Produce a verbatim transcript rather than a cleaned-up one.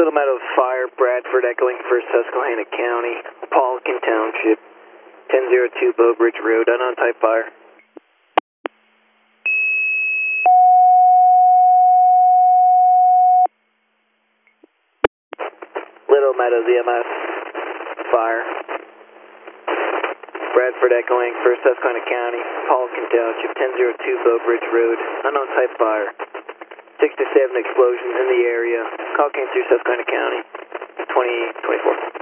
Little Meadows Fire, Bradford echoing for Susquehanna County, Pelican Township, ten oh two Bow Bridge Road, unknown type fire. Little Meadows E M S Fire, Bradford echoing for Susquehanna County, Pelican Township, ten oh two Bow Bridge Road, unknown type fire. Six to seven explosions in the area. Call came through Susquehanna County, twenty twenty-four.